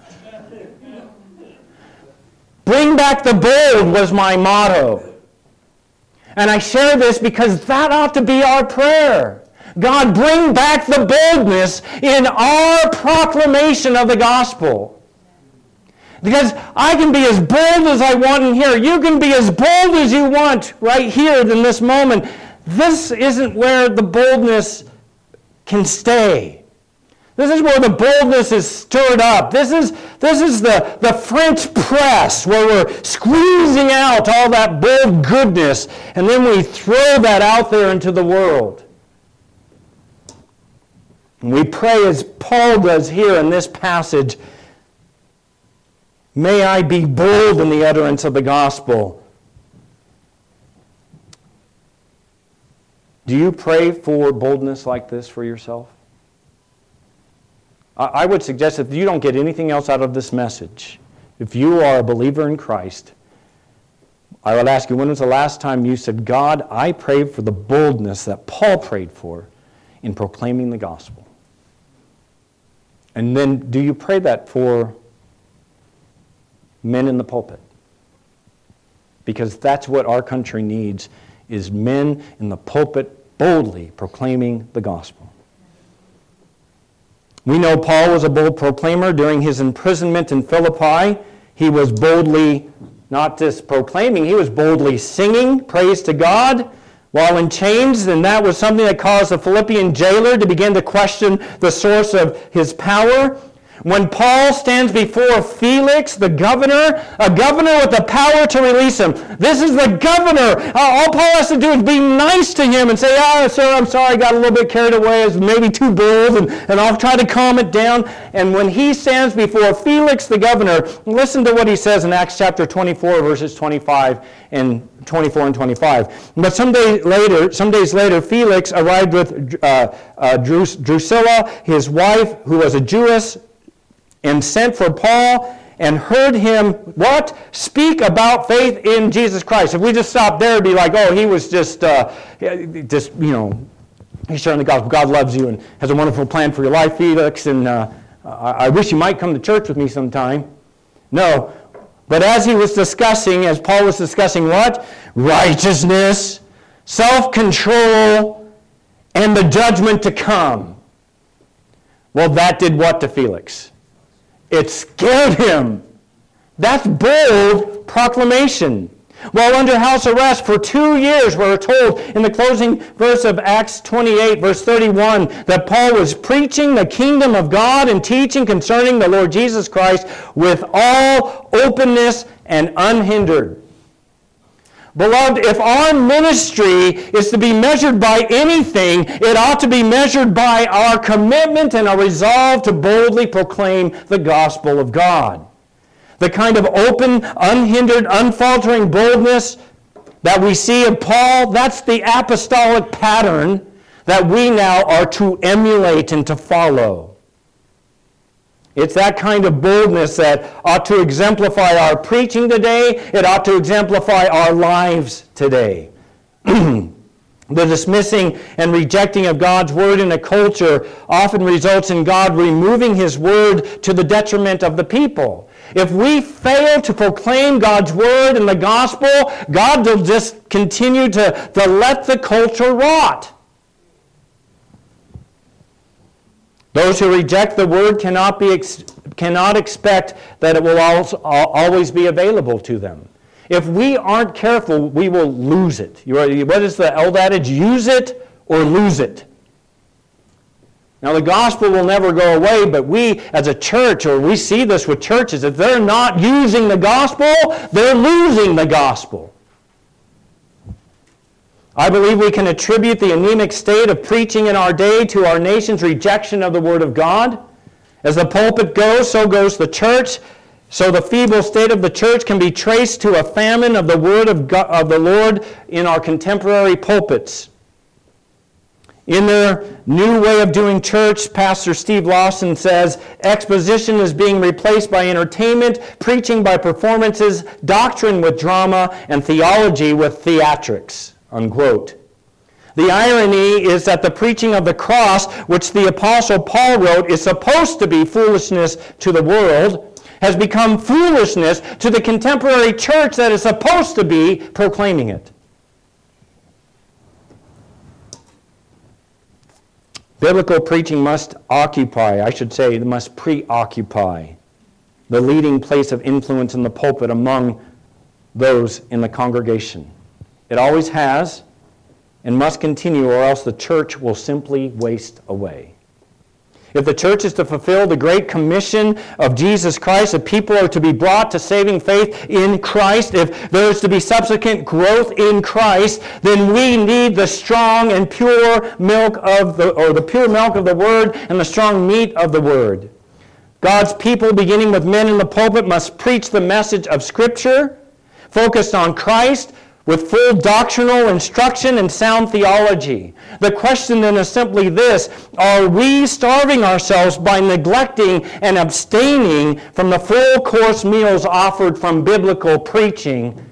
Bring back the Bold was my motto. And I share this because that ought to be our prayer. God, bring back the boldness in our proclamation of the gospel. Because I can be as bold as I want in here. You can be as bold as you want right here in this moment. This isn't where the boldness can stay. This is where the boldness is stirred up. This is, this is the, the French press where we're squeezing out all that bold goodness, and then we throw that out there into the world. And we pray as Paul does here in this passage, may I be bold in the utterance of the gospel. Do you pray for boldness like this for yourself? I would suggest if you don't get anything else out of this message, if you are a believer in Christ, I would ask you, when was the last time you said, God, I pray for the boldness that Paul prayed for in proclaiming the gospel? And then do you pray that for men in the pulpit? Because that's what our country needs, is men in the pulpit boldly proclaiming the gospel. We know Paul was a bold proclaimer during his imprisonment in Philippi. He was boldly, not just proclaiming, he was boldly singing praise to God while in chains, and that was something that caused the Philippian jailer to begin to question the source of his power. When Paul stands before Felix, the governor, a governor with the power to release him. This is the governor. Uh, all Paul has to do is be nice to him and say, ah, sir, I'm sorry, I got a little bit carried away. I was maybe too bold, and, and I'll try to calm it down. And when he stands before Felix, the governor, listen to what he says in Acts chapter twenty-four, verses twenty-five and twenty-four and twenty-five. But some days later, some days later, Felix arrived with uh, uh, Drus- Drusilla, his wife, who was a Jewess, and sent for Paul and heard him, what? Speak about faith in Jesus Christ. If we just stop there, it'd be like, oh, he was just, uh, just you know, he's sharing the gospel. God loves you and has a wonderful plan for your life, Felix, and uh, I wish you might come to church with me sometime. No, but as he was discussing, as Paul was discussing what? Righteousness, self-control, and the judgment to come. Well, that did what to Felix? It scared him. That's bold proclamation. While under house arrest for two years, we're told in the closing verse of Acts twenty-eight, verse thirty-one, that Paul was preaching the kingdom of God and teaching concerning the Lord Jesus Christ with all openness and unhindered. Beloved, if our ministry is to be measured by anything, it ought to be measured by our commitment and our resolve to boldly proclaim the gospel of God. The kind of open, unhindered, unfaltering boldness that we see of Paul, that's the apostolic pattern that we now are to emulate and to follow. It's that kind of boldness that ought to exemplify our preaching today. It ought to exemplify our lives today. The dismissing and rejecting of God's word in a culture often results in God removing his word to the detriment of the people. If we fail to proclaim God's word and the gospel, God will just continue to, to let the culture rot. Those who reject the word cannot be ex- cannot expect that it will also, always be available to them. If we aren't careful, we will lose it. What is the old adage? Use it or lose it. Now the gospel will never go away, but we as a church, or we see this with churches, if they're not using the gospel, they're losing the gospel. I believe we can attribute the anemic state of preaching in our day to our nation's rejection of the Word of God. As the pulpit goes, so goes the church. So the feeble state of the church can be traced to a famine of the Word of, God, of the Lord in our contemporary pulpits. In their new way of doing church, Pastor Steve Lawson says, exposition is being replaced by entertainment, preaching by performances, doctrine with drama, and theology with theatrics. Unquote. The irony is that the preaching of the cross, which the Apostle Paul wrote is supposed to be foolishness to the world, has become foolishness to the contemporary church that is supposed to be proclaiming it. Biblical preaching must occupy, I should say, must preoccupy the leading place of influence in the pulpit among those in the congregation. It always has and must continue, or else the church will simply waste away. If the church is to fulfill the great commission of Jesus Christ, if people are to be brought to saving faith in Christ, if there is to be subsequent growth in Christ, then we need the strong and pure milk of the, or the pure milk of the Word and the strong meat of the Word. God's people, beginning with men in the pulpit, must preach the message of Scripture, focused on Christ, with full doctrinal instruction and sound theology. The question then is simply this: are we starving ourselves by neglecting and abstaining from the full course meals offered from biblical preaching?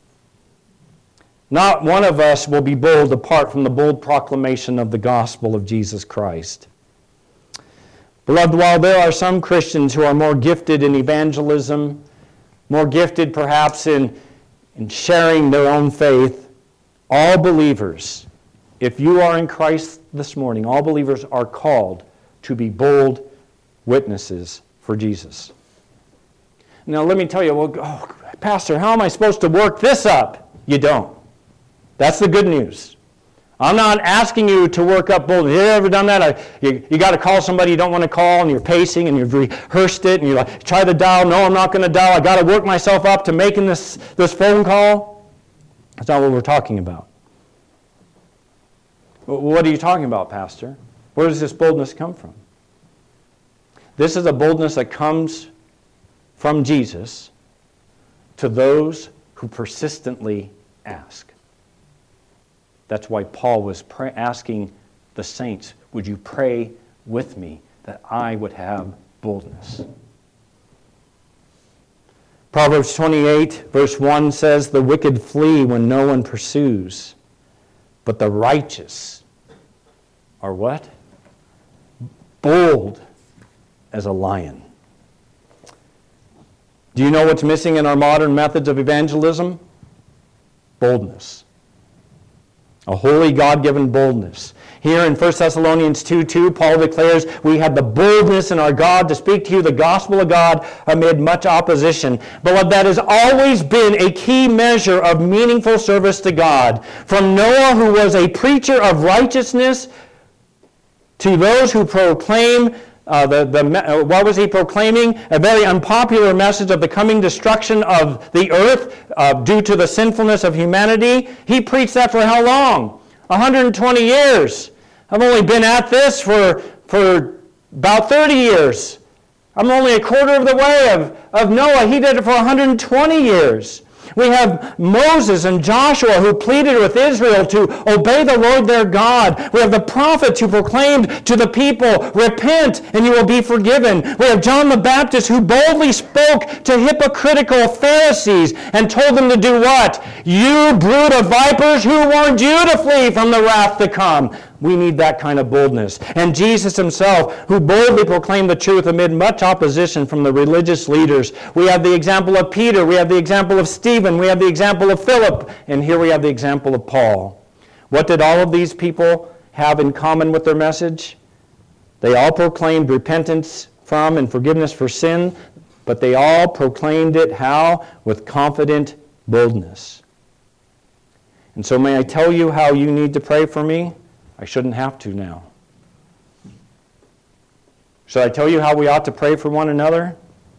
Not one of us will be bold apart from the bold proclamation of the gospel of Jesus Christ. Beloved, while there are some Christians who are more gifted in evangelism, more gifted perhaps in in sharing their own faith, all believers, if you are in Christ this morning, all believers are called to be bold witnesses for Jesus. Now let me tell you, well, oh, Pastor, how am I supposed to work this up? You don't. That's the good news. I'm not asking you to work up boldness. Have you ever done that? I, you you got to call somebody you don't want to call, and you're pacing, and you've rehearsed it, and you're like, try the dial. No, I'm not going to dial. I got to work myself up to making this, this phone call. That's not what we're talking about. What are you talking about, Pastor? Where does this boldness come from? This is a boldness that comes from Jesus to those who persistently ask. That's why Paul was pray- asking the saints, would you pray with me that I would have boldness? Proverbs twenty-eight, verse one says, the wicked flee when no one pursues, but the righteous are what? Bold as a lion. Do you know what's missing in our modern methods of evangelism? Boldness. A holy, God-given boldness. Here in First Thessalonians two two, Paul declares, we have the boldness in our God to speak to you the gospel of God amid much opposition. Beloved, that has always been a key measure of meaningful service to God. From Noah, who was a preacher of righteousness, to those who proclaim Uh, the, the, uh, what was he proclaiming? A very unpopular message of the coming destruction of the earth uh, due to the sinfulness of humanity. He preached that for how long? one hundred twenty years. I've only been at this for, for about thirty years. I'm only a quarter of the way of, of Noah. He did it for one hundred twenty years. We have Moses and Joshua who pleaded with Israel to obey the Lord their God. We have the prophets who proclaimed to the people, repent and you will be forgiven. We have John the Baptist who boldly spoke to hypocritical Pharisees and told them to do what? You brood of vipers, who warned you to flee from the wrath to come? We need that kind of boldness. And Jesus himself, who boldly proclaimed the truth amid much opposition from the religious leaders. We have the example of Peter, we have the example of Stephen, we have the example of Philip, and here we have the example of Paul. What did all of these people have in common with their message? They all proclaimed repentance from and forgiveness for sin, but they all proclaimed it how? With confident boldness. And so may I tell you how you need to pray for me? I shouldn't have to now. Should I tell you how we ought to pray for one another?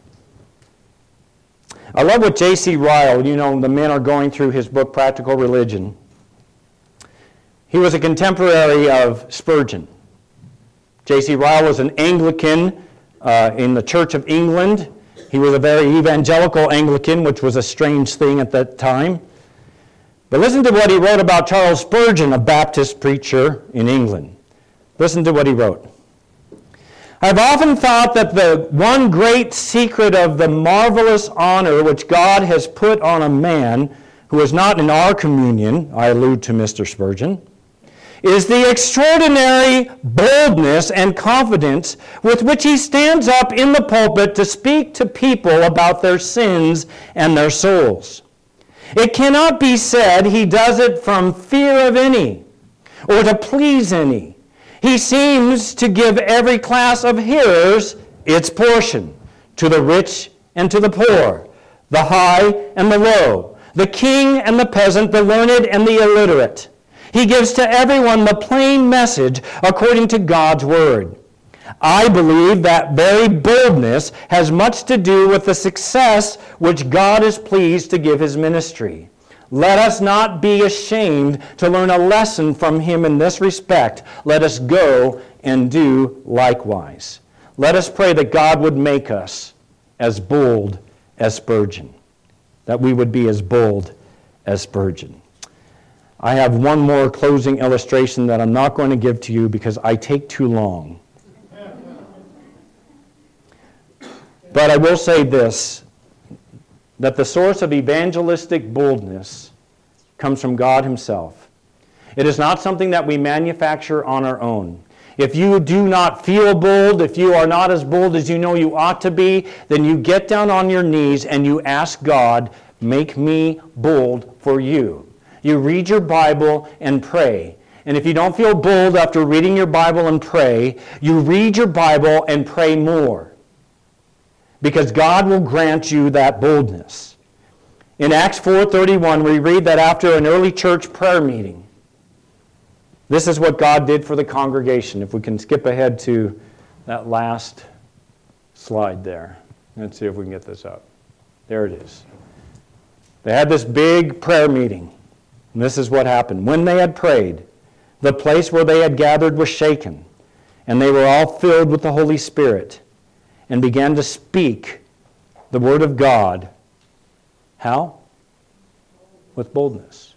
I love what J C Ryle, you know, the men are going through his book, Practical Religion. He was a contemporary of Spurgeon. J C Ryle was an Anglican uh, in the Church of England. He was a very evangelical Anglican, which was a strange thing at that time. But listen to what he wrote about Charles Spurgeon, a Baptist preacher in England. Listen to what he wrote. I've often thought that the one great secret of the marvelous honor which God has put on a man who is not in our communion, I allude to Mister Spurgeon, is the extraordinary boldness and confidence with which he stands up in the pulpit to speak to people about their sins and their souls. It cannot be said he does it from fear of any or to please any. He seems to give every class of hearers its portion, to the rich and to the poor, the high and the low, the king and the peasant, the learned and the illiterate. He gives to everyone the plain message according to God's word. I believe that very boldness has much to do with the success which God is pleased to give his ministry. Let us not be ashamed to learn a lesson from him in this respect. Let us go and do likewise. Let us pray that God would make us as bold as Spurgeon, that we would be as bold as Spurgeon. I have one more closing illustration that I'm not going to give to you because I take too long. But I will say this, that the source of evangelistic boldness comes from God Himself. It is not something that we manufacture on our own. If you do not feel bold, if you are not as bold as you know you ought to be, then you get down on your knees and you ask God, make me bold for you. You read your Bible and pray. And if you don't feel bold after reading your Bible and pray, you read your Bible and pray more. Because God will grant you that boldness. In Acts four thirty-one, we read that after an early church prayer meeting, this is what God did for the congregation. If we can skip ahead to that last slide there. Let's see if we can get this up. There it is. They had this big prayer meeting. And this is what happened. When they had prayed, the place where they had gathered was shaken, and they were all filled with the Holy Spirit, and began to speak the word of God. How? With boldness.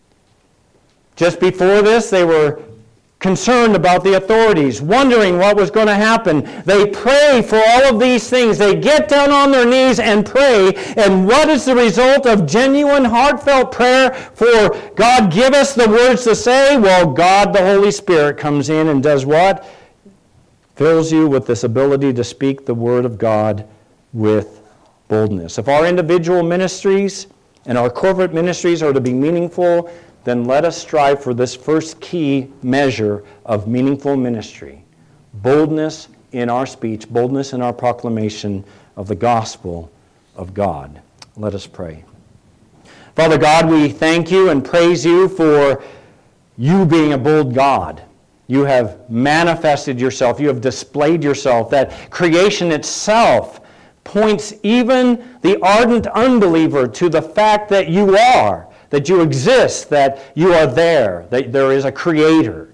Just before this, they were concerned about the authorities, wondering what was going to happen. They pray for all of these things. They get down on their knees and pray. And what is the result of genuine, heartfelt prayer for God, give us the words to say? Well, God, the Holy Spirit, comes in and does what? Fills you with this ability to speak the word of God with boldness. If our individual ministries and our corporate ministries are to be meaningful, then let us strive for this first key measure of meaningful ministry. Boldness in our speech, boldness in our proclamation of the gospel of God. Let us pray. Father God, we thank you and praise you for you being a bold God. You have manifested yourself. You have displayed yourself. That creation itself points even the ardent unbeliever to the fact that you are, that you exist, that you are there, that there is a creator.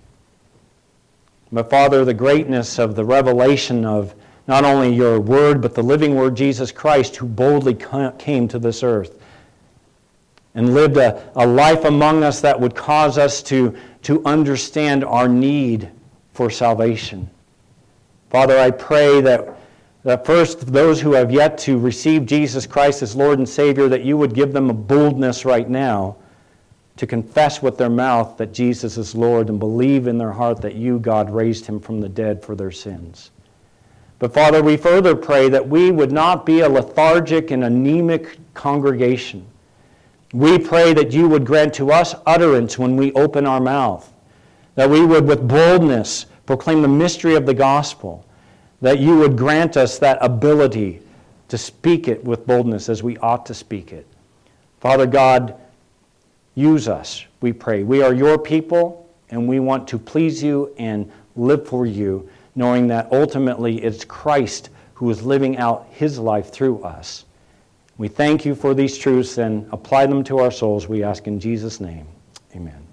But Father, the greatness of the revelation of not only your word, but the living word, Jesus Christ, who boldly came to this earth and lived a, a life among us that would cause us to, to understand our need for salvation. Father, I pray that, that first, those who have yet to receive Jesus Christ as Lord and Savior, that you would give them a boldness right now to confess with their mouth that Jesus is Lord and believe in their heart that you, God, raised him from the dead for their sins. But Father, we further pray that we would not be a lethargic and anemic congregation. We pray that you would grant to us utterance when we open our mouth, that we would with boldness proclaim the mystery of the gospel, that you would grant us that ability to speak it with boldness as we ought to speak it. Father God, use us, we pray. We are your people, and we want to please you and live for you, knowing that ultimately it's Christ who is living out his life through us. We thank you for these truths and apply them to our souls, we ask in Jesus' name. Amen.